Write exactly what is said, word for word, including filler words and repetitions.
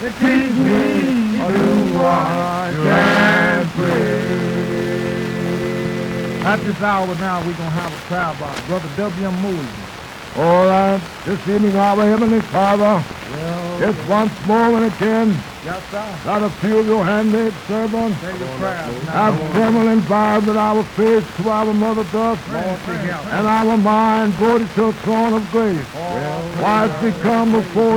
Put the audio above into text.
Teach me to do what can pray. At this hour now, we're going to have a prayer by Brother W M. Moody. All right, this evening, our Heavenly Father, Well, just once more and again, yes, sir. let a few of your handmaid servants Say your prayers now. have trembling vowed that our faith to our mother doth, Lord, to help. and our mind voted to a throne of grace. Well, Why we come before